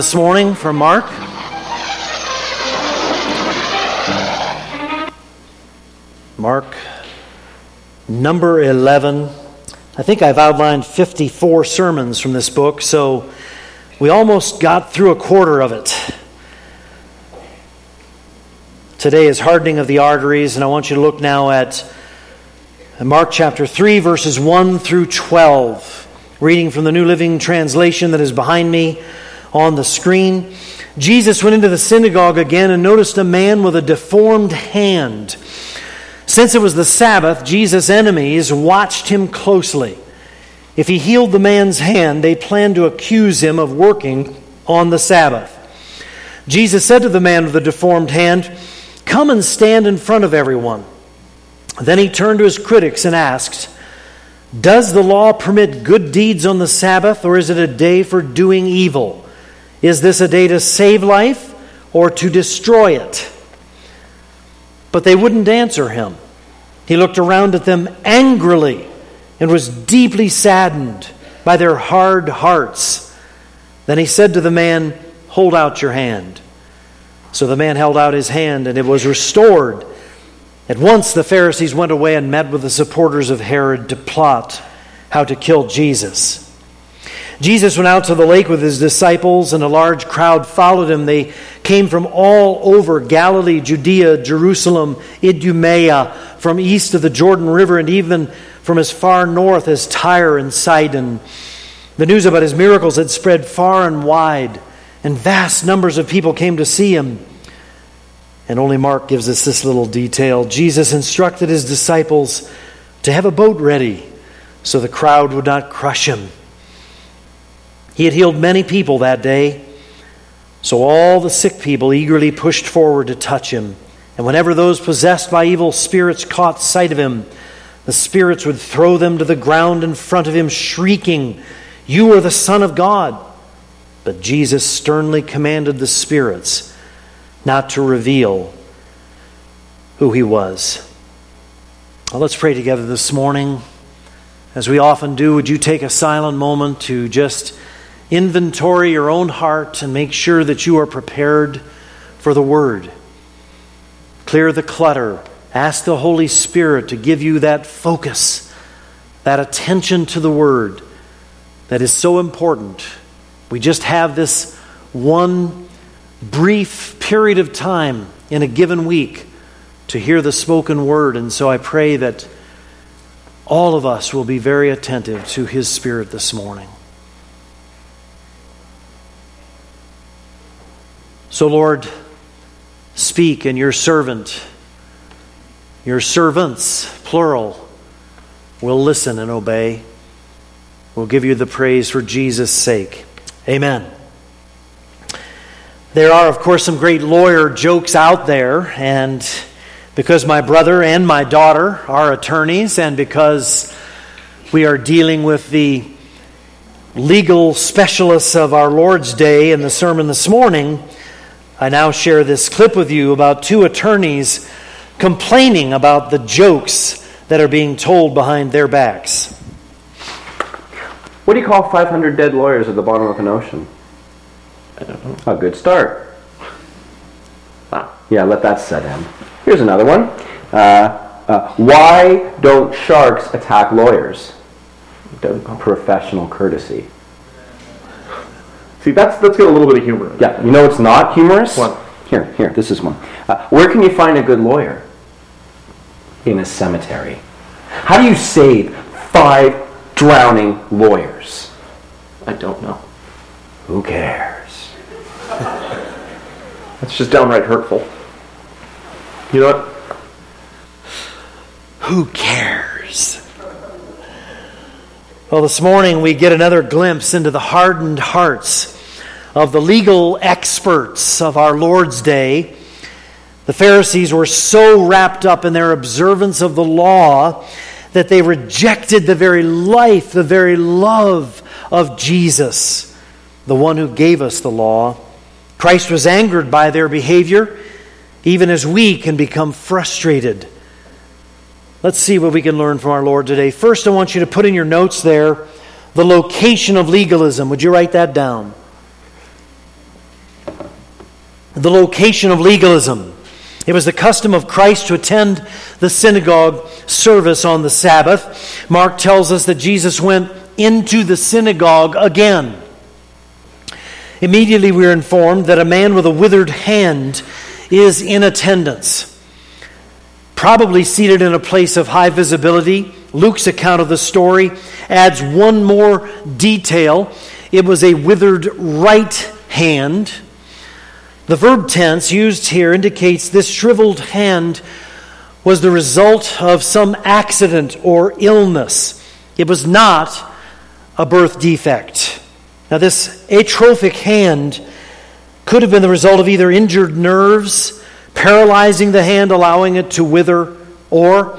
This morning from Mark. Mark number 11. I think I've outlined 54 sermons from this book, so we almost got through a quarter of it. Today is hardening of the arteries, and I want you to look now at Mark chapter 3, verses 1 through 12. Reading from the New Living Translation that is behind me on the screen. Jesus went into the synagogue again and noticed a man with a deformed hand. Since it was the Sabbath, Jesus' enemies watched him closely. If he healed the man's hand, they planned to accuse him of working on the Sabbath. Jesus said to the man with the deformed hand, "Come and stand in front of everyone." Then he turned to his critics and asked, "Does the law permit good deeds on the Sabbath, or is it a day for doing evil? Is this a day to save life or to destroy it?" But they wouldn't answer him. He looked around at them angrily and was deeply saddened by their hard hearts. Then he said to the man, "Hold out your hand." So the man held out his hand, and it was restored. At once the Pharisees went away and met with the supporters of Herod to plot how to kill Jesus. Jesus went out to the lake with his disciples, and a large crowd followed him. They came from all over Galilee, Judea, Jerusalem, Idumea, from east of the Jordan River, and even from as far north as Tyre and Sidon. The news about his miracles had spread far and wide, and vast numbers of people came to see him. And only Mark gives us this little detail. Jesus instructed his disciples to have a boat ready so the crowd would not crush him. He had healed many people that day, so all the sick people eagerly pushed forward to touch him. And whenever those possessed by evil spirits caught sight of him, the spirits would throw them to the ground in front of him, shrieking, "You are the Son of God." But Jesus sternly commanded the spirits not to reveal who he was. Well, let's pray together this morning. As we often do, would you take a silent moment to just inventory your own heart and make sure that you are prepared for the Word. Clear the clutter. Ask the Holy Spirit to give you that focus, that attention to the Word that is so important. We just have this one brief period of time in a given week to hear the spoken Word, and so I pray that all of us will be very attentive to His Spirit this morning. So, Lord, speak, and your servant, your servants, plural, will listen and obey. We'll give you the praise for Jesus' sake. Amen. There are, of course, some great lawyer jokes out there, and because my brother and my daughter are attorneys, and because we are dealing with the legal specialists of our Lord's Day in the sermon this morning, I now share this clip with you about two attorneys complaining about the jokes that are being told behind their backs. What do you call 500 dead lawyers at the bottom of an ocean? I don't know. A good start. Yeah, let that set in. Here's another one. Why don't sharks attack lawyers? Professional courtesy. See, let's get a little bit of humor in it. Yeah, you know it's not humorous? What? Here, this is one. Where can you find a good lawyer? In a cemetery. How do you save 5 drowning lawyers? I don't know. Who cares? That's just downright hurtful. You know what? Who cares? Well, this morning we get another glimpse into the hardened hearts of the legal experts of our Lord's Day. The Pharisees were so wrapped up in their observance of the law that they rejected the very life, the very love of Jesus, the one who gave us the law. Christ was angered by their behavior, even as we can become frustrated. Let's see what we can learn from our Lord today. First, I want you to put in your notes there the location of legalism. Would you write that down? the location of legalism. It was the custom of Christ to attend the synagogue service on the Sabbath. Mark tells us that Jesus went into the synagogue again. Immediately we are informed that a man with a withered hand is in attendance, probably seated in a place of high visibility. Luke's account of the story adds one more detail. It was a withered right hand. The verb tense used here indicates this shriveled hand was the result of some accident or illness. It was not a birth defect. Now, this atrophic hand could have been the result of either injured nerves, paralyzing the hand, allowing it to wither, or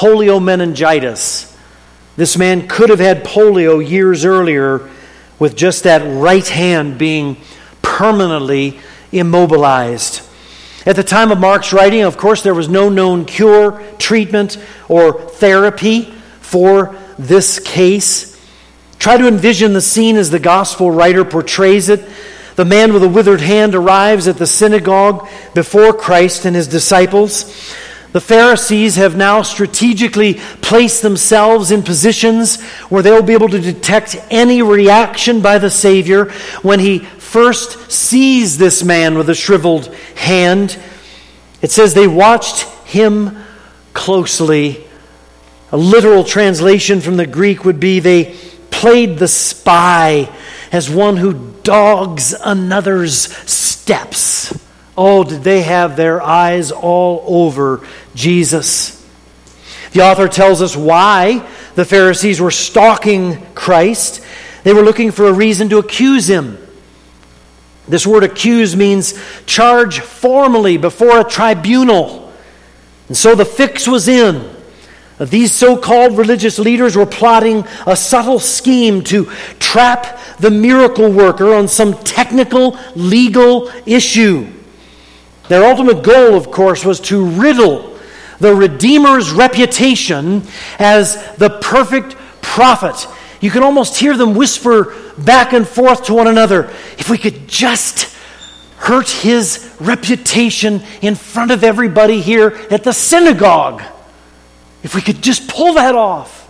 polio This man could have had polio years earlier with just that right hand being permanently immobilized. At the time of Mark's writing, of course, there was no known cure, treatment, or therapy for this case. Try to envision the scene as the gospel writer portrays it. The man with a withered hand arrives at the synagogue before Christ and his disciples. The Pharisees have now strategically placed themselves in positions where they'll be able to detect any reaction by the Savior when he first sees this man with a shriveled hand. It says they watched him closely. A literal translation from the Greek would be they played the spy as one who dogs another's steps. Oh, did they have their eyes all over Jesus. The author tells us why the Pharisees were stalking Christ. They were looking for a reason to accuse him. This word accuse means charge formally before a tribunal. And so the fix was in. These so-called religious leaders were plotting a subtle scheme to trap the miracle worker on some technical, legal issue. Their ultimate goal, of course, was to riddle the Redeemer's reputation as the perfect prophet. You can almost hear them whisper back and forth to one another, if we could just hurt his reputation in front of everybody here at the synagogue. If we could just pull that off.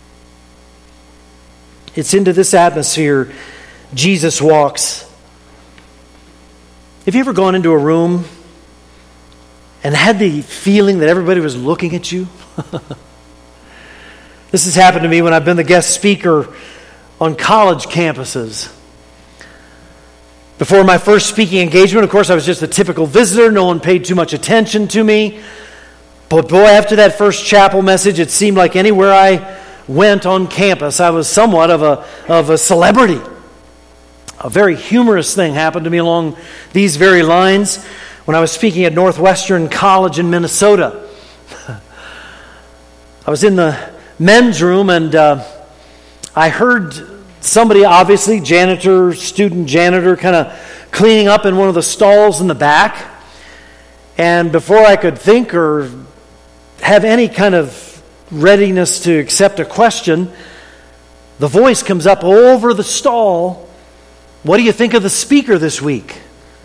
It's into this atmosphere Jesus walks. Have you ever gone into a room and had the feeling that everybody was looking at you? This has happened to me when I've been the guest speaker on college campuses. Before my first speaking engagement, of course, I was just a typical visitor. No one paid too much attention to me. But boy, after that first chapel message, it seemed like anywhere I went on campus, I was somewhat of a celebrity. A very humorous thing happened to me along these very lines when I was speaking at Northwestern College in Minnesota. I was in the men's room and I heard somebody, obviously, student janitor, kind of cleaning up in one of the stalls in the back. And before I could think or have any kind of readiness to accept a question, the voice comes up over the stall. What do you think of the speaker this week?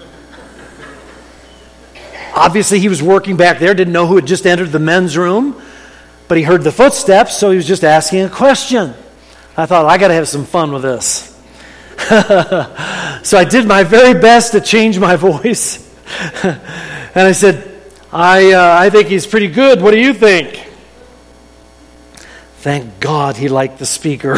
Obviously, he was working back there, didn't know who had just entered the men's room, but he heard the footsteps, so he was just asking a question. I thought, I got to have some fun with this. So I did my very best to change my voice. And I said, I think he's pretty good. What do you think? Thank God he liked the speaker.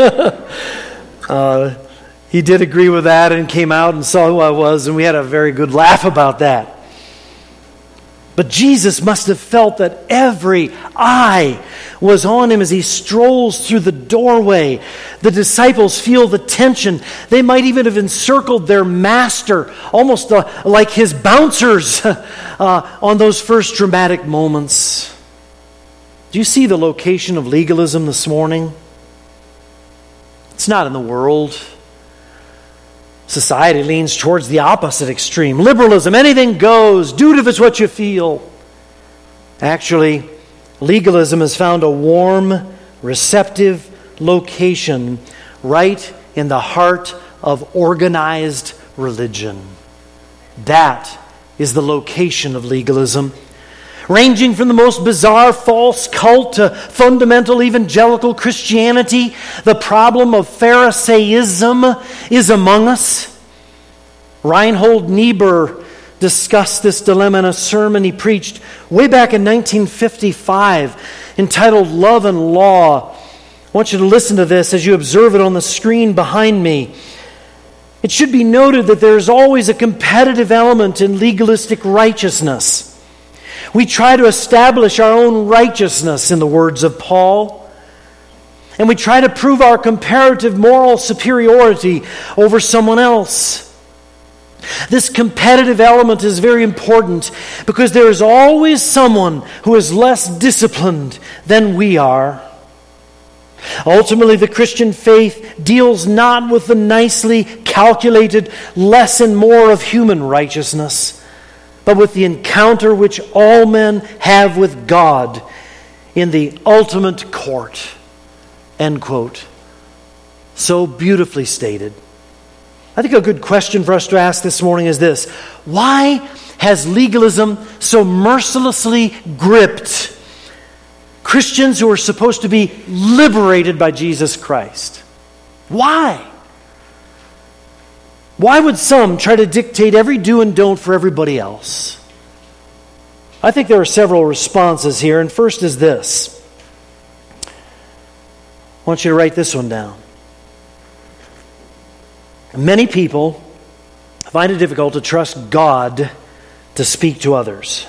He did agree with that and came out and saw who I was, and we had a very good laugh about that. But Jesus must have felt that every eye was on him as he strolls through the doorway. The disciples feel the tension. They might even have encircled their master, almost like his bouncers on those first dramatic moments. Do you see the location of legalism this morning? It's not in the world. Society leans towards the opposite extreme. Liberalism, anything goes. Do it if it's what you feel. Actually, legalism has found a warm, receptive location right in the heart of organized religion. That is the location of legalism. Ranging from the most bizarre false cult to fundamental evangelical Christianity, the problem of Pharisaism is among us. Reinhold Niebuhr discussed this dilemma in a sermon he preached way back in 1955, entitled Love and Law. I want you to listen to this as you observe it on the screen behind me. It should be noted that there is always a competitive element in legalistic righteousness. We try to establish our own righteousness, in the words of Paul, and we try to prove our comparative moral superiority over someone else. This competitive element is very important because there is always someone who is less disciplined than we are. Ultimately, the Christian faith deals not with the nicely calculated less and more of human righteousness, but with the encounter which all men have with God in the ultimate court. End quote. So beautifully stated. I think a good question for us to ask this morning is this: why has legalism so mercilessly gripped Christians who are supposed to be liberated by Jesus Christ? Why? Why would some try to dictate every do and don't for everybody else? I think there are several responses here, and first is this. I want you to write this one down. Many people find it difficult to trust God to speak to others.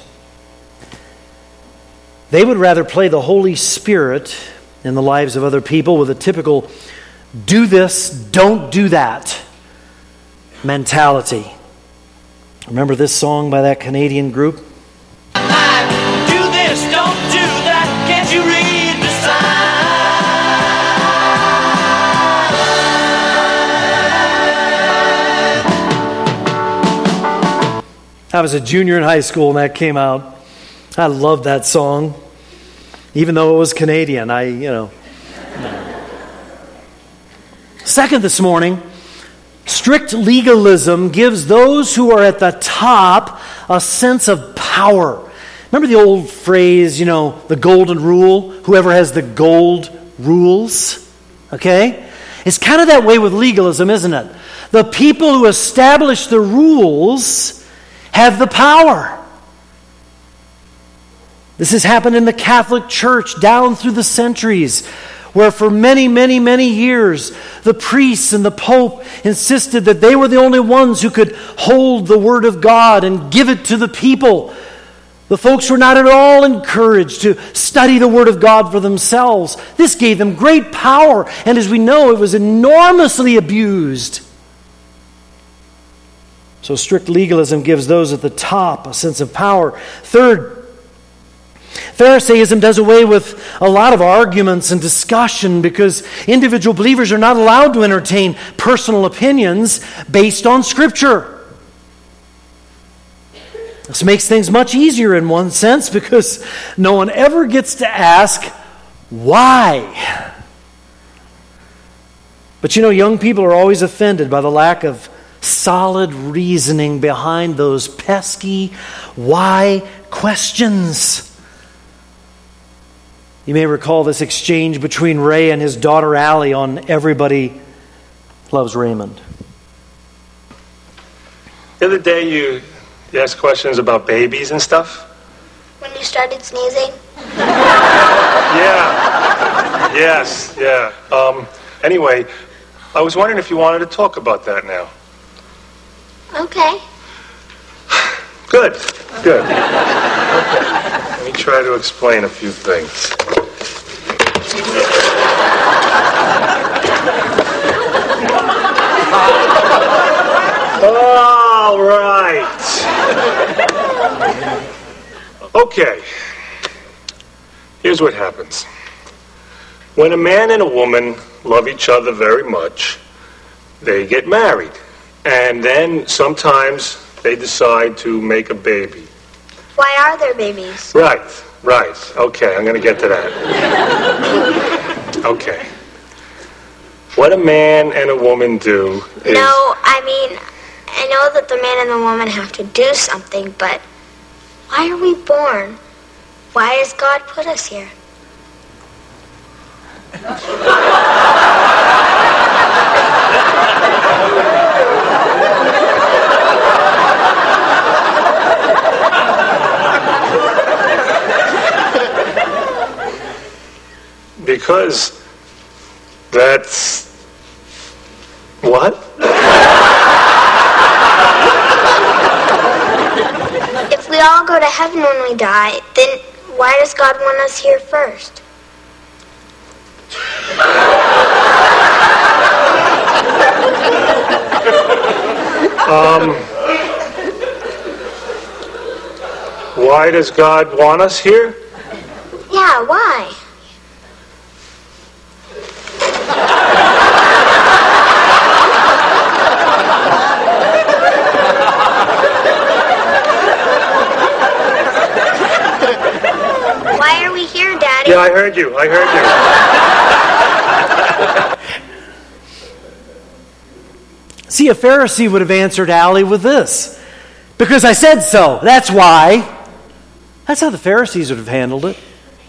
They would rather play the Holy Spirit in the lives of other people with a typical do this, don't do that mentality. Remember this song by that Canadian group? Do this, don't do that, can't you read the sign? I was a junior in high school when that came out. I loved that song, even though it was Canadian. Second this morning, strict legalism gives those who are at the top a sense of power. Remember the old phrase, the golden rule? Whoever has the gold rules. Okay? It's kind of that way with legalism, isn't it? The people who establish the rules have the power. This has happened in the Catholic Church down through the centuries, where for many, many, many years, the priests and the Pope insisted that they were the only ones who could hold the Word of God and give it to the people. The folks were not at all encouraged to study the Word of God for themselves. This gave them great power, and as we know, it was enormously abused. So strict legalism gives those at the top a sense of power. Third, Pharisaism does away with a lot of arguments and discussion because individual believers are not allowed to entertain personal opinions based on Scripture. This makes things much easier in one sense because no one ever gets to ask, why? But young people are always offended by the lack of solid reasoning behind those pesky why questions. You may recall this exchange between Ray and his daughter Allie on Everybody Loves Raymond. The other day you asked questions about babies and stuff. When you started sneezing? Yeah. Yes, yeah. Anyway, I was wondering if you wanted to talk about that now. Okay. Good. Okay. Let me try to explain a few things. All right. Okay. Here's what happens. When a man and a woman love each other very much, they get married. And then sometimes they decide to make a baby. Why are there babies? Right. Okay, I'm going to get to that. Okay. What a man and a woman do is... No, I mean, I know that the man and the woman have to do something, but why are we born? Why has God put us here? Because that's what? If we all go to heaven when we die, then why does God want us here first? Why does God want us here? Yeah, why? Why are we here, Daddy? Yeah, I heard you. See, a Pharisee would have answered Allie with this. Because I said so. That's why. That's how the Pharisees would have handled it.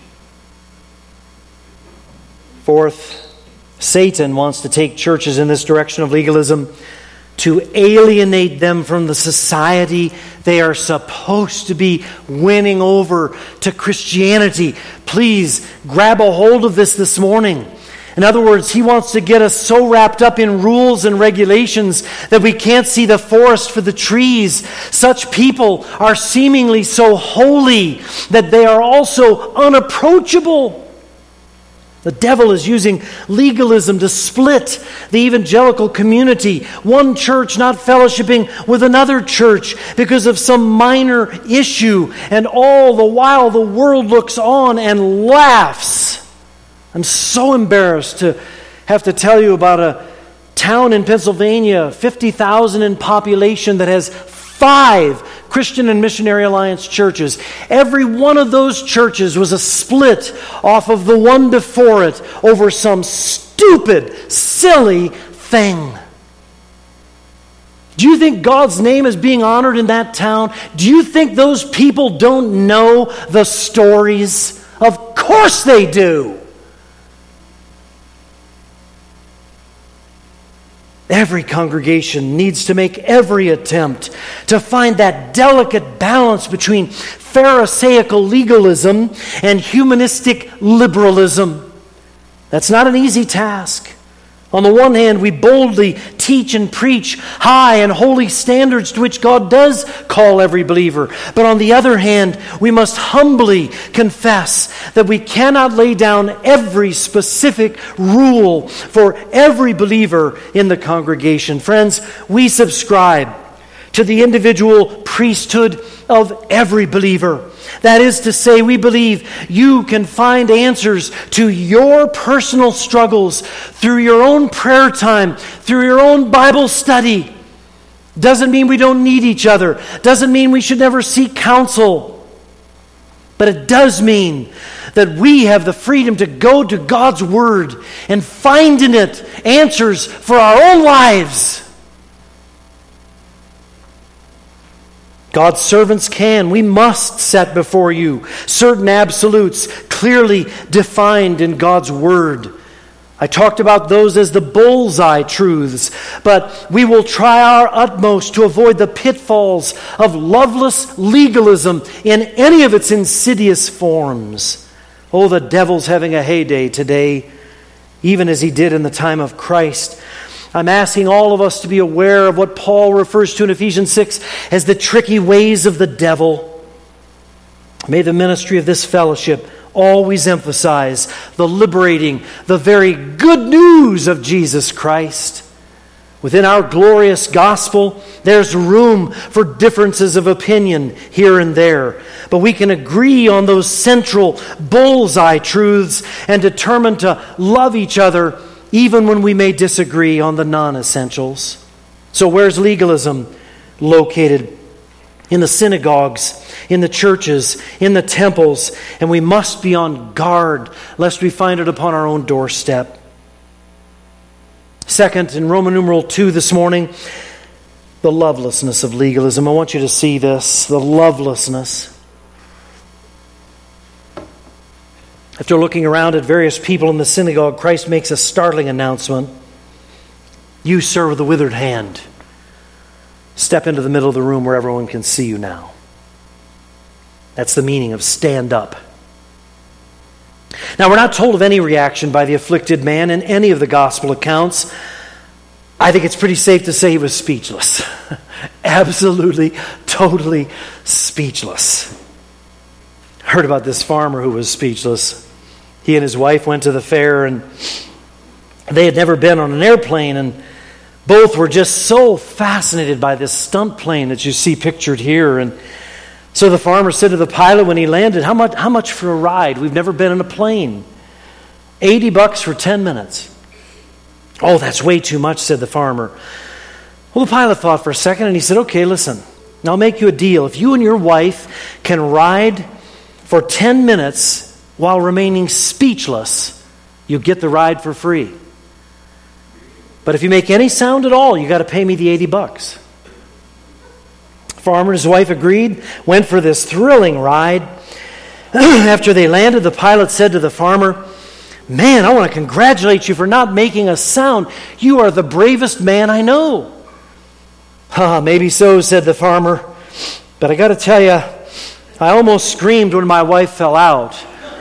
Fourth, Satan wants to take churches in this direction of legalism to alienate them from the society they are supposed to be winning over to Christianity. Please grab a hold of this morning. In other words, he wants to get us so wrapped up in rules and regulations that we can't see the forest for the trees. Such people are seemingly so holy that they are also unapproachable. The devil is using legalism to split the evangelical community. One church not fellowshipping with another church because of some minor issue. And all the while the world looks on and laughs. I'm so embarrassed to have to tell you about a town in Pennsylvania, 50,000 in population, that has 5 Christian and Missionary Alliance churches. Every one of those churches was a split off of the one before it over some stupid, silly thing. Do you think God's name is being honored in that town? Do you think those people don't know the stories? Of course they do. Every congregation needs to make every attempt to find that delicate balance between Pharisaical legalism and humanistic liberalism. That's not an easy task. On the one hand, we boldly teach and preach high and holy standards to which God does call every believer. But on the other hand, we must humbly confess that we cannot lay down every specific rule for every believer in the congregation. Friends, we subscribe to the individual priesthood of every believer. That is to say, we believe you can find answers to your personal struggles through your own prayer time, through your own Bible study. Doesn't mean we don't need each other. Doesn't mean we should never seek counsel. But it does mean that we have the freedom to go to God's Word and find in it answers for our own lives. God's servants we must set before you certain absolutes clearly defined in God's Word. I talked about those as the bullseye truths, but we will try our utmost to avoid the pitfalls of loveless legalism in any of its insidious forms. Oh, the devil's having a heyday today, even as he did in the time of Christ. I'm asking all of us to be aware of what Paul refers to in Ephesians 6 as the tricky ways of the devil. May the ministry of this fellowship always emphasize the liberating, the very good news of Jesus Christ. Within our glorious gospel, there's room for differences of opinion here and there. But we can agree on those central bullseye truths and determine to love each other even when we may disagree on the non-essentials. So where's legalism located? In the synagogues, in the churches, in the temples, and we must be on guard lest we find it upon our own doorstep. Second, in Roman numeral 2 this morning, The lovelessness of legalism. I want you to see this. The lovelessness. After looking around at various people in the synagogue, Christ makes a startling announcement. You, sir, with the withered hand, step into the middle of the room where everyone can see you now. That's the meaning of stand up. Now, we're not told of any reaction by the afflicted man in any of the gospel accounts. I think it's pretty safe to say he was speechless. Absolutely, totally speechless. I heard about this farmer who was speechless. He and his wife went to the fair, and they had never been on an airplane, and both were just so fascinated by this stunt plane that you see pictured here. And so the farmer said to the pilot when he landed, how much for a ride? We've never been in a plane. $80 for 10 minutes. Oh, that's way too much, said the farmer. Well, the pilot thought for a second, and he said, okay, listen, I'll make you a deal. If you and your wife can ride for 10 minutes while remaining speechless, you get the ride for free. But if you make any sound at all, you got to pay me the $80. The farmer and his wife agreed, went for this thrilling ride. After they landed, the pilot said to the farmer, man, I want to congratulate you for not making a sound. You are the bravest man I know. Maybe so, said the farmer. But I got to tell you, I almost screamed when my wife fell out.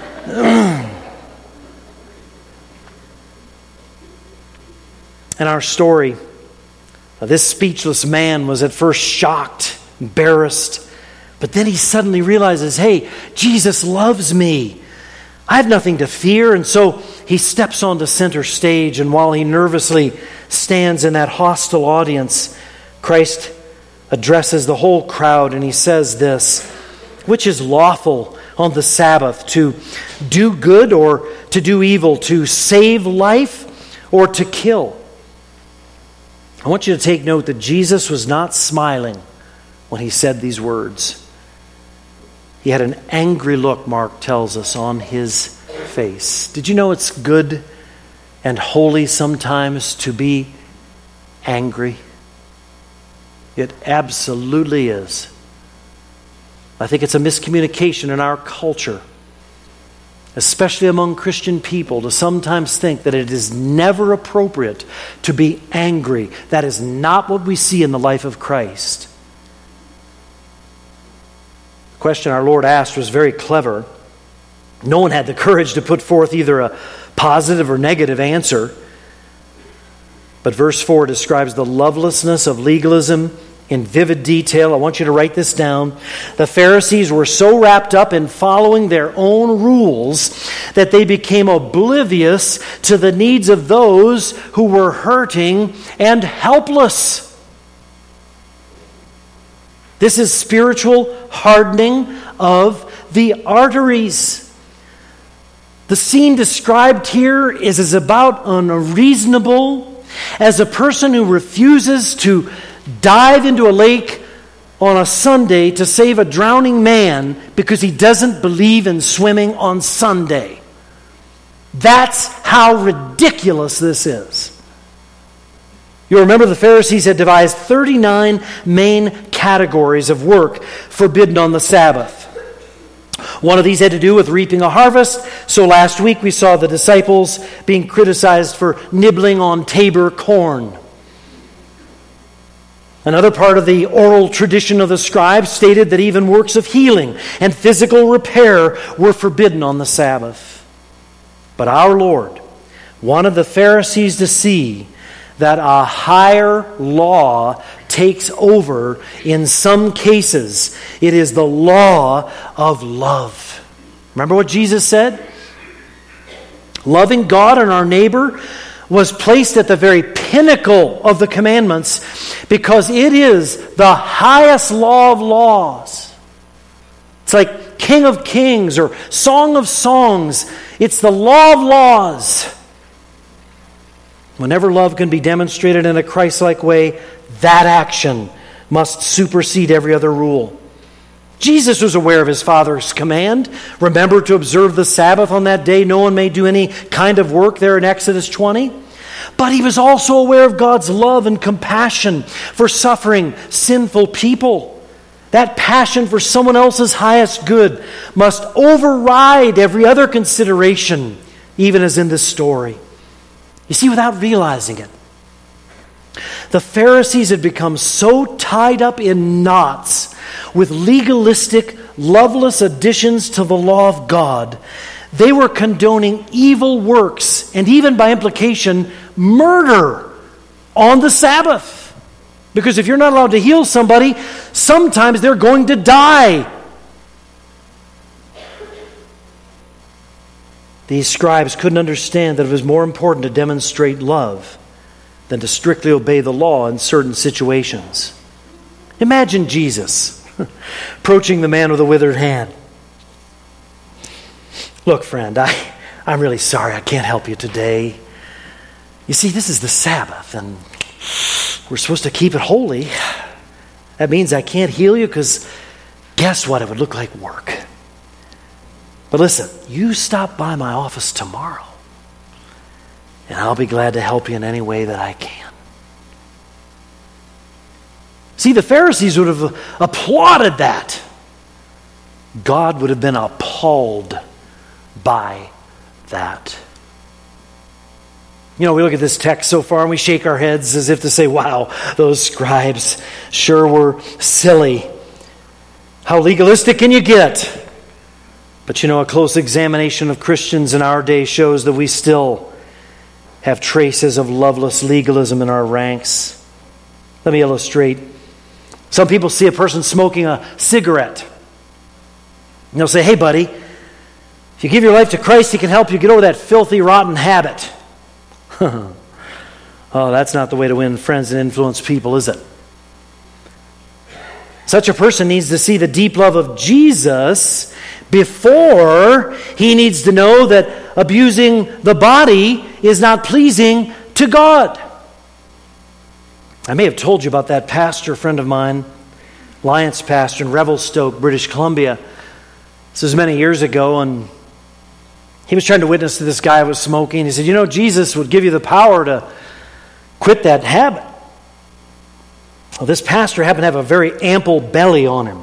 In our story, this speechless man was at first shocked, embarrassed, but then he suddenly realizes, hey, Jesus loves me. I have nothing to fear. And so he steps onto center stage, and while he nervously stands in that hostile audience, Christ addresses the whole crowd, and he says this, which is lawful on the Sabbath, to do good or to do evil, to save life or to kill? I want you to take note that Jesus was not smiling when he said these words. He had an angry look, Mark tells us, on his face. Did you know it's good and holy sometimes to be angry? It absolutely is. I think it's a miscommunication in our culture, especially among Christian people, to sometimes think that it is never appropriate to be angry. That is not what we see in the life of Christ. The question our Lord asked was very clever. No one had the courage to put forth either a positive or negative answer. But verse 4 describes the lovelessness of legalism in vivid detail. I want you to write this down. The Pharisees were so wrapped up in following their own rules that they became oblivious to the needs of those who were hurting and helpless. This is spiritual hardening of the arteries. The scene described here is as about unreasonable as a person who refuses to dive into a lake on a Sunday to save a drowning man because he doesn't believe in swimming on Sunday. That's how ridiculous this is. You remember the Pharisees had devised 39 main categories of work forbidden on the Sabbath. One of these had to do with reaping a harvest. So last week we saw the disciples being criticized for nibbling on Tabor corn. Another part of the oral tradition of the scribes stated that even works of healing and physical repair were forbidden on the Sabbath. But our Lord wanted the Pharisees to see that a higher law takes over in some cases. It is the law of love. Remember what Jesus said? Loving God and our neighbor was placed at the very pinnacle of the commandments because it is the highest law of laws. It's like King of Kings or Song of Songs. It's the law of laws. Whenever love can be demonstrated in a Christ-like way, that action must supersede every other rule. Jesus was aware of his Father's command. Remember to observe the Sabbath on that day. No one may do any kind of work there in Exodus 20. But he was also aware of God's love and compassion for suffering, sinful people. That passion for someone else's highest good must override every other consideration, even as in this story. You see, without realizing it, the Pharisees had become so tied up in knots with legalistic, loveless additions to the law of God, they were condoning evil works and even by implication, murder on the Sabbath. Because if you're not allowed to heal somebody, sometimes they're going to die. These scribes couldn't understand that it was more important to demonstrate love than to strictly obey the law in certain situations. Imagine Jesus approaching the man with a withered hand. Look, friend, I'm really sorry I can't help you today. You see, this is the Sabbath, and we're supposed to keep it holy. That means I can't heal you because guess what? It would look like work. But listen, you stop by my office tomorrow, and I'll be glad to help you in any way that I can. See, the Pharisees would have applauded that. God would have been appalled by that. You know, we look at this text so far and we shake our heads as if to say, wow, those scribes sure were silly. How legalistic can you get? But you know, a close examination of Christians in our day shows that we still have traces of loveless legalism in our ranks. Let me illustrate. Some people see a person smoking a cigarette, and they'll say, hey buddy, if you give your life to Christ, He can help you get over that filthy, rotten habit. Oh, that's not the way to win friends and influence people, is it? Such a person needs to see the deep love of Jesus before he needs to know that abusing the body is not pleasing to God. I may have told you about that pastor friend of mine, Alliance pastor in Revelstoke, British Columbia. This was many years ago, and he was trying to witness to this guy who was smoking. He said, you know, Jesus would give you the power to quit that habit. Well, this pastor happened to have a very ample belly on him.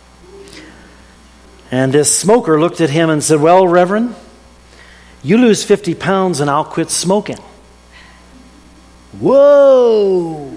And this smoker looked at him and said, well, Reverend, you lose 50 pounds and I'll quit smoking. Whoa!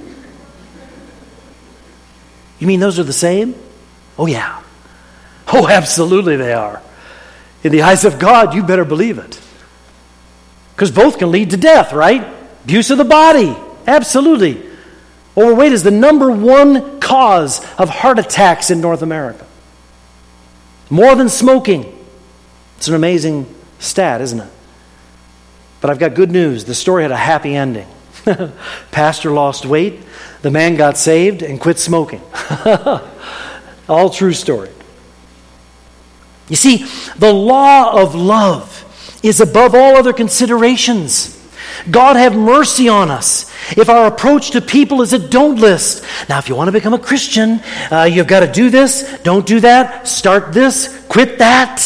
You mean those are the same? Oh, yeah. Oh, absolutely they are. In the eyes of God, you better believe it. Because both can lead to death, right? Abuse of the body. Absolutely. Overweight is the number one cause of heart attacks in North America. More than smoking. It's an amazing stat, isn't it? But I've got good news. The story had a happy ending. Pastor lost weight. The man got saved and quit smoking. All true story. You see, the law of love is above all other considerations. God have mercy on us if our approach to people is a don't list. Now, if you want to become a Christian, you've got to do this, don't do that, start this, quit that.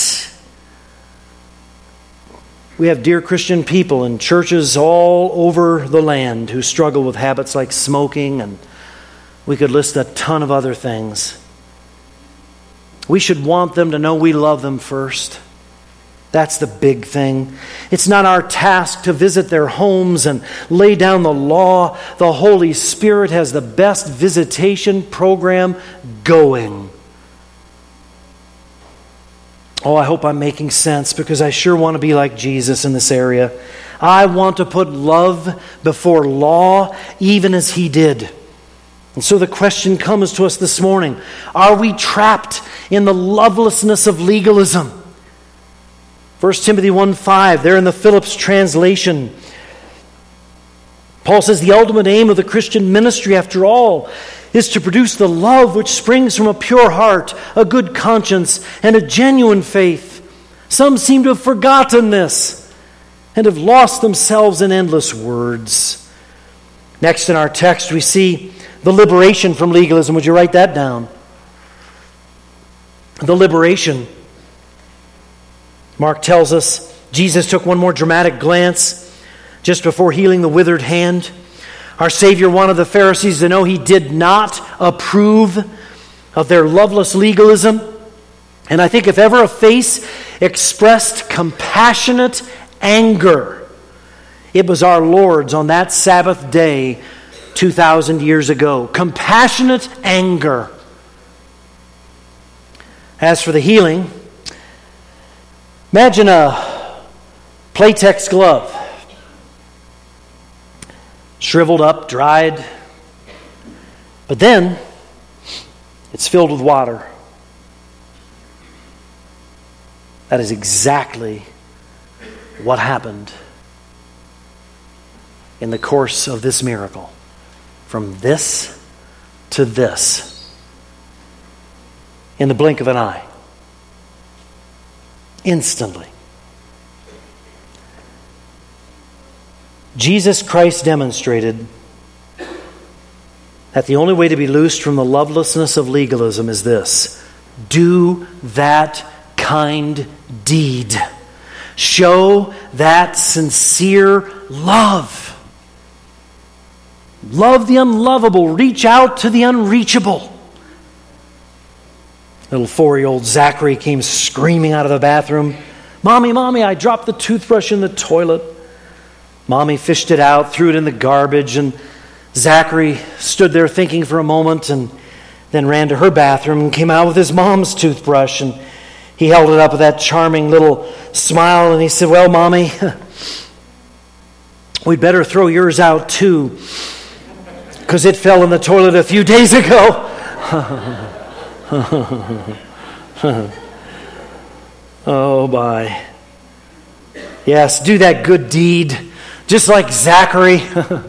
We have dear Christian people in churches all over the land who struggle with habits like smoking, and we could list a ton of other things. We should want them to know we love them first. That's the big thing. It's not our task to visit their homes and lay down the law. The Holy Spirit has the best visitation program going. Oh, I hope I'm making sense, because I sure want to be like Jesus in this area. I want to put love before law, even as He did. And so the question comes to us this morning: are we trapped in the lovelessness of legalism? 1 Timothy 1:5, there in the Phillips translation, Paul says the ultimate aim of the Christian ministry, after all, is to produce the love which springs from a pure heart, a good conscience, and a genuine faith. Some seem to have forgotten this and have lost themselves in endless words. Next in our text, we see the liberation from legalism. Would you write that down? The liberation. Mark tells us Jesus took one more dramatic glance Just before healing the withered hand, our Savior wanted the Pharisees to know He did not approve of their loveless legalism. And I think if ever a face expressed compassionate anger, it was our Lord's on that Sabbath day 2,000 years ago. Compassionate anger. As for the healing, imagine a Playtex glove. Shriveled up, dried. But then, it's filled with water. That is exactly what happened in the course of this miracle. From this to this. In the blink of an eye. Instantly. Jesus Christ demonstrated that the only way to be loosed from the lovelessness of legalism is this: do that kind deed. Show that sincere love. Love the unlovable. Reach out to the unreachable. Little 4-year-old Zachary came screaming out of the bathroom. Mommy, Mommy, I dropped the toothbrush in the toilet. Mommy fished it out, threw it in the garbage, and Zachary stood there thinking for a moment and then ran to her bathroom and came out with his mom's toothbrush, and he held it up with that charming little smile and he said, well, Mommy, we'd better throw yours out too, because it fell in the toilet a few days ago. Oh, my. Yes, do that good deed. Just like Zachary.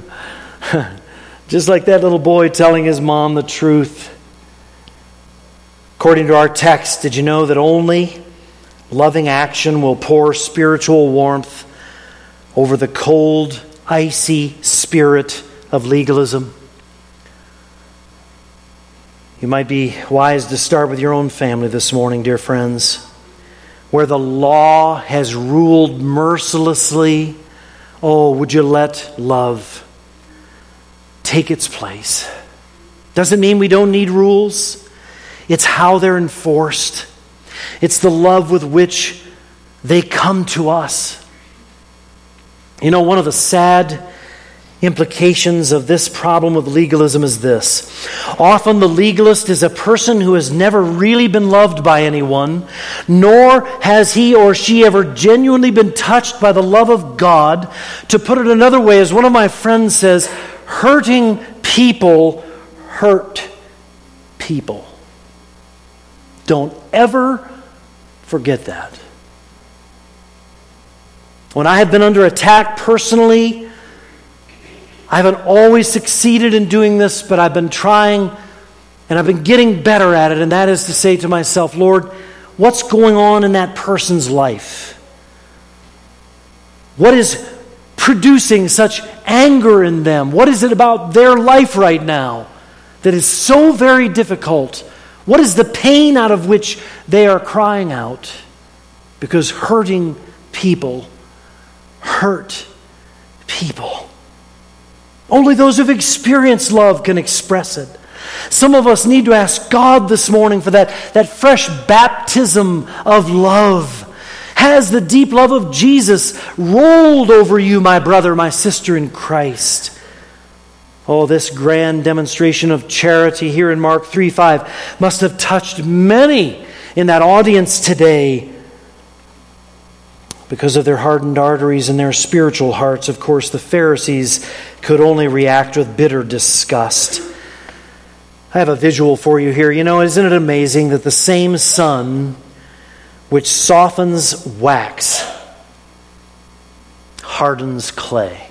Just like that little boy telling his mom the truth. According to our text, did you know that only loving action will pour spiritual warmth over the cold, icy spirit of legalism? You might be wise to start with your own family this morning, dear friends, where the law has ruled mercilessly. Oh, would you let love take its place? Doesn't mean we don't need rules. It's how they're enforced. It's the love with which they come to us. You know, one of the sad implications of this problem of legalism is this. Often the legalist is a person who has never really been loved by anyone, nor has he or she ever genuinely been touched by the love of God. To put it another way, as one of my friends says, hurting people hurt people. Don't ever forget that. When I have been under attack personally, I haven't always succeeded in doing this, but I've been trying and I've been getting better at it, and that is to say to myself, Lord, what's going on in that person's life? What is producing such anger in them? What is it about their life right now that is so very difficult? What is the pain out of which they are crying out? Because hurting people hurt people. Only those who've experienced love can express it. Some of us need to ask God this morning for that fresh baptism of love. Has the deep love of Jesus rolled over you, my brother, my sister in Christ? Oh, this grand demonstration of charity here in Mark 3:5 must have touched many in that audience today. Because of their hardened arteries and their spiritual hearts, of course, the Pharisees could only react with bitter disgust. I have a visual for you here. You know, isn't it amazing that the same sun which softens wax hardens clay?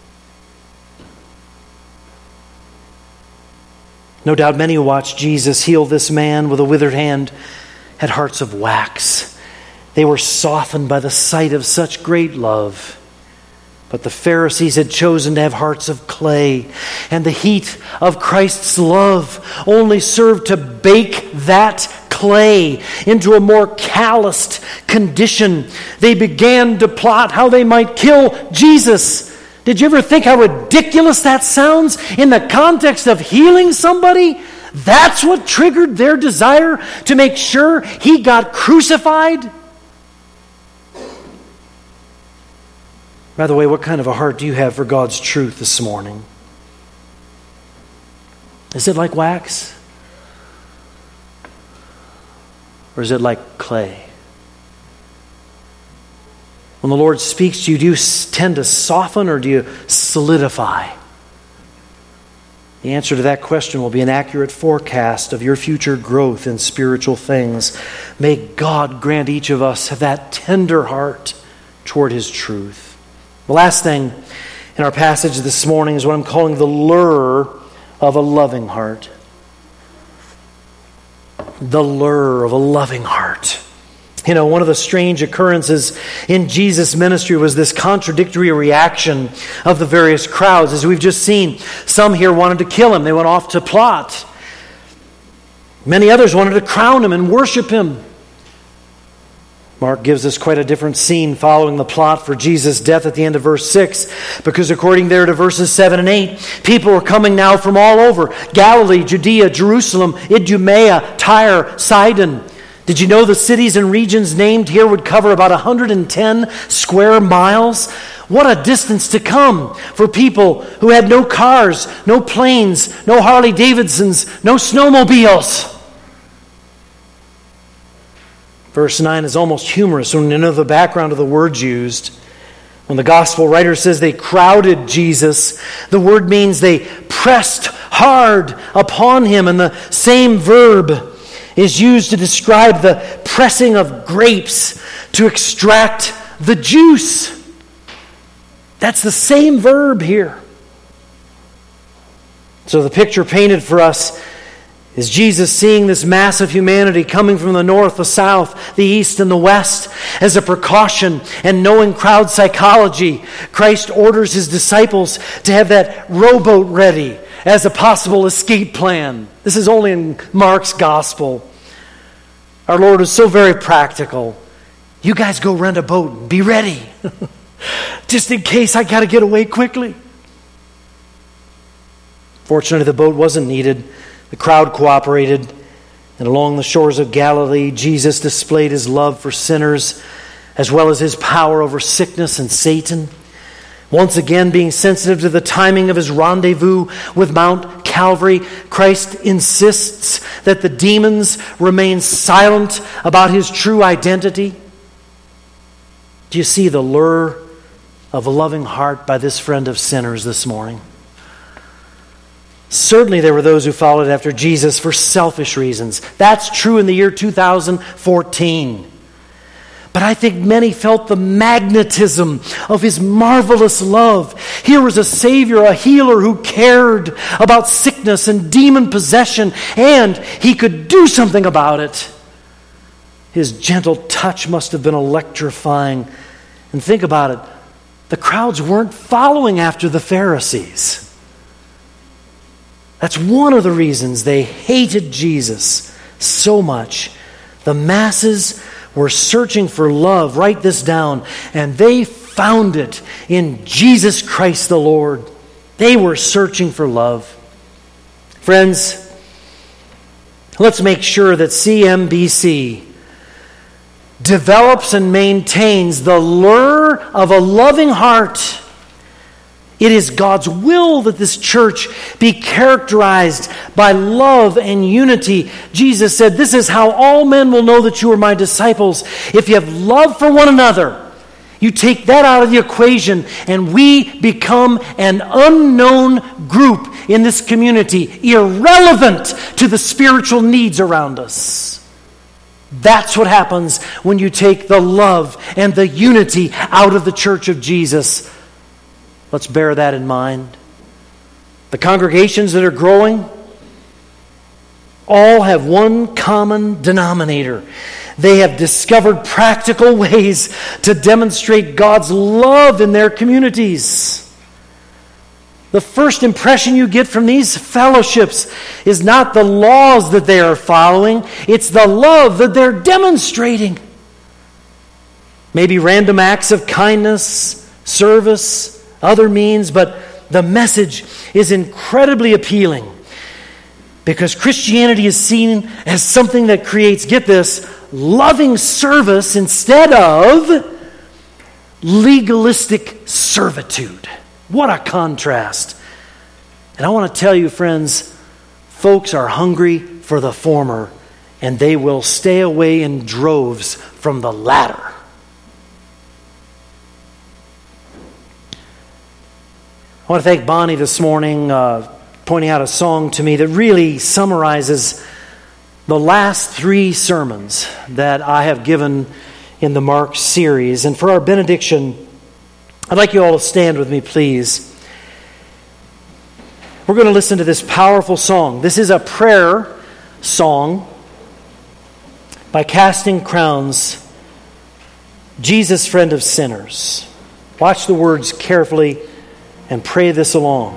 No doubt many who watched Jesus heal this man with a withered hand had hearts of wax. They were softened by the sight of such great love. But the Pharisees had chosen to have hearts of clay, and the heat of Christ's love only served to bake that clay into a more calloused condition. They began to plot how they might kill Jesus, Did you ever think how ridiculous that sounds in the context of healing somebody? That's what triggered their desire to make sure he got crucified? By the way, what kind of a heart do you have for God's truth this morning? Is it like wax? Or is it like clay? When the Lord speaks to you, do you tend to soften or do you solidify? The answer to that question will be an accurate forecast of your future growth in spiritual things. May God grant each of us have that tender heart toward His truth. The last thing in our passage this morning is what I'm calling the lure of a loving heart. The lure of a loving heart. You know, one of the strange occurrences in Jesus' ministry was this contradictory reaction of the various crowds. As we've just seen, some here wanted to kill him. They went off to plot. Many others wanted to crown him and worship him. Mark gives us quite a different scene following the plot for Jesus' death at the end of verse 6, because according there to verses 7 and 8, people were coming now from all over: Galilee, Judea, Jerusalem, Idumea, Tyre, Sidon. Did you know the cities and regions named here would cover about 110 square miles? What a distance to come for people who had no cars, no planes, no Harley Davidsons, no snowmobiles. Verse 9 is almost humorous when you know the background of the words used. When the gospel writer says they crowded Jesus, the word means they pressed hard upon him, and the same verb is used to describe the pressing of grapes to extract the juice. That's the same verb here. So the picture painted for us is Jesus seeing this mass of humanity coming from the north, the south, the east, and the west. As a precaution and knowing crowd psychology, Christ orders his disciples to have that rowboat ready as a possible escape plan. This is only in Mark's gospel. Our Lord is so very practical. You guys go rent a boat and be ready. Just in case I got to get away quickly. Fortunately, the boat wasn't needed. The crowd cooperated, and along the shores of Galilee, Jesus displayed his love for sinners as well as his power over sickness and Satan. Once again, being sensitive to the timing of his rendezvous with Mount Calvary, Christ insists that the demons remain silent about his true identity. Do you see the lure of a loving heart by this friend of sinners this morning? Certainly there were those who followed after Jesus for selfish reasons. That's true in the year 2014. But I think many felt the magnetism of his marvelous love. Here was a Savior, a healer who cared about sickness and demon possession, and he could do something about it. His gentle touch must have been electrifying. And think about it. The crowds weren't following after the Pharisees. That's one of the reasons they hated Jesus so much. The masses were searching for love. Write this down. And they found it in Jesus Christ the Lord. They were searching for love. Friends, let's make sure that CMBC develops and maintains the lure of a loving heart. It is God's will that this church be characterized by love and unity. Jesus said, "This is how all men will know that you are my disciples, if you have love for one another." You take that out of the equation, and we become an unknown group in this community, irrelevant to the spiritual needs around us. That's what happens when you take the love and the unity out of the church of Jesus. Let's bear that in mind. The congregations that are growing all have one common denominator. They have discovered practical ways to demonstrate God's love in their communities. The first impression you get from these fellowships is not the laws that they are following, it's the love that they're demonstrating. Maybe random acts of kindness, service, other means, but the message is incredibly appealing because Christianity is seen as something that creates, get this, loving service instead of legalistic servitude. What a contrast. And I want to tell you, friends, folks are hungry for the former, and they will stay away in droves from the latter. I want to thank Bonnie this morning, pointing out a song to me that really summarizes the last 3 sermons that I have given in the Mark series. And for our benediction, I'd like you all to stand with me, please. We're going to listen to this powerful song. This is a prayer song by Casting Crowns, Jesus, Friend of Sinners. Watch the words carefully and pray this along.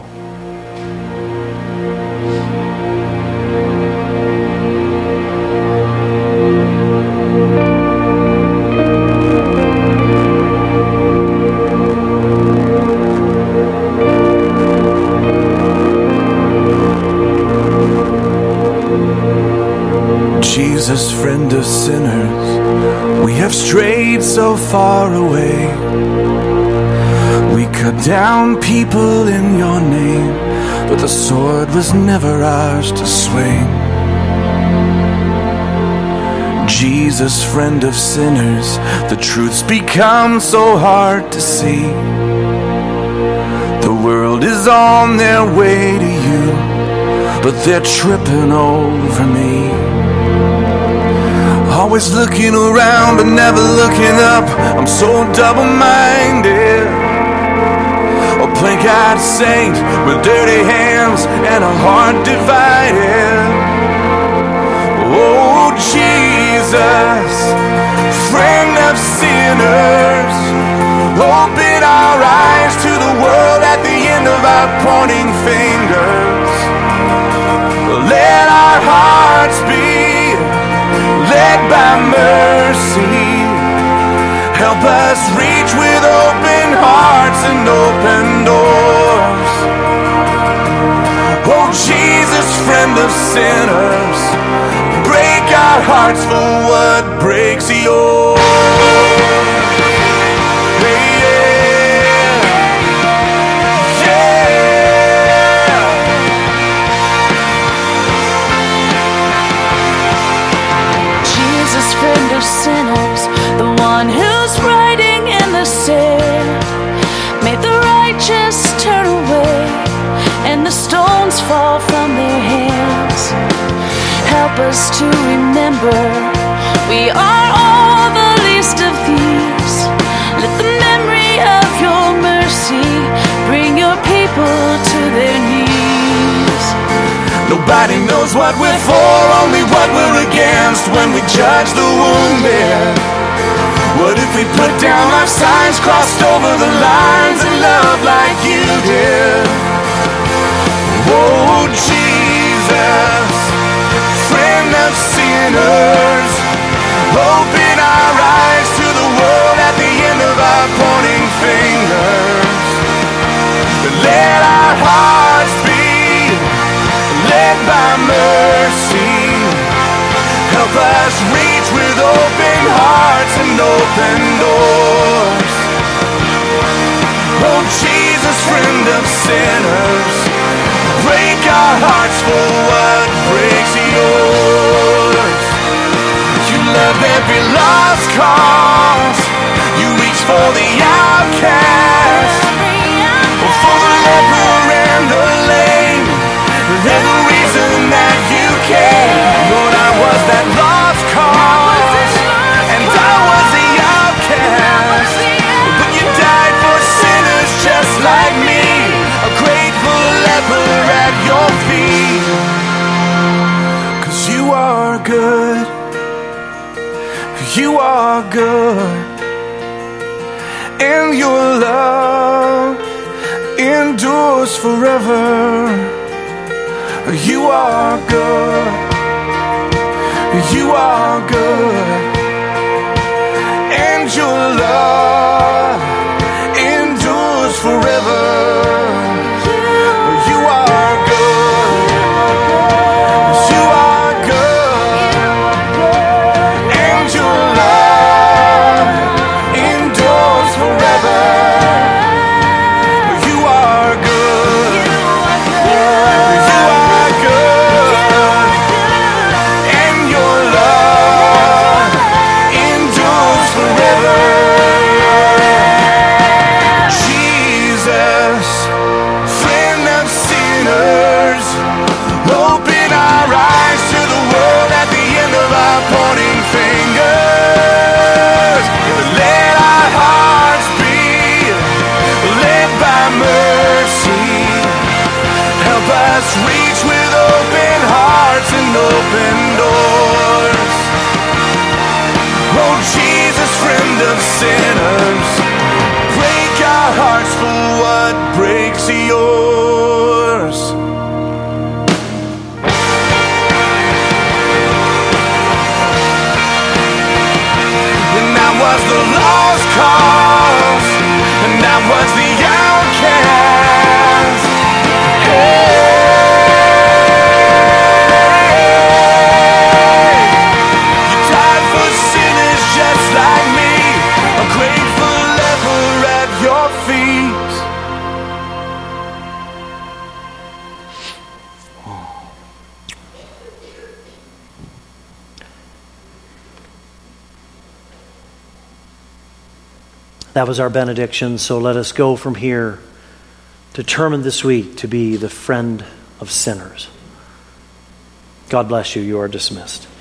Jesus, friend of sinners, we have strayed so far away. We cut down people in your name, but the sword was never ours to swing. Jesus, friend of sinners, the truth's become so hard to see. The world is on their way to you, but they're tripping over me. Always looking around but never looking up. I'm so double-minded, a plain-eyed saint with dirty hands and a heart divided. Oh Jesus, friend of sinners, open our eyes to the world at the end of our pointing fingers. Let our hearts be led by mercy. Help us reach with open hearts and open doors. Oh Jesus, friend of sinners, break our hearts for what breaks yours. Sinners, the one who's writing in the sand, made the righteous turn away and the stones fall from their hands. Help us to remember we are all the least of these. Let the memory of your mercy bring your people to their knees. Nobody knows what we're for, only what we're against when we judge the wounded. What if we put down our signs, crossed over the lines, and love like you did? Oh Jesus, friend of sinners, open our eyes to the world at the end of our pointing fingers. Let our hearts be led by mercy. Help us reach with open hearts and open doors. Oh Jesus, friend of sinners, break our hearts for what breaks yours. You love every lost cause, you reach for the outcast, for the leper and the lame. There's a reason that you came. Lord, I was that lost cause, and I was the outcast, but you died for sinners just like me, a grateful leper at your feet. 'Cause you are good, you are good, and your love endures forever. You are good, you are good, and your love endures forever. Oh, Jesus, friend of sinners, break our hearts for what breaks yours. And I was the lost cause, and I was the outcast. You died for sinners just like me, a grateful leper at your feet. That was our benediction, so let us go from here, determined this week to be the friend of sinners. God bless you. You are dismissed.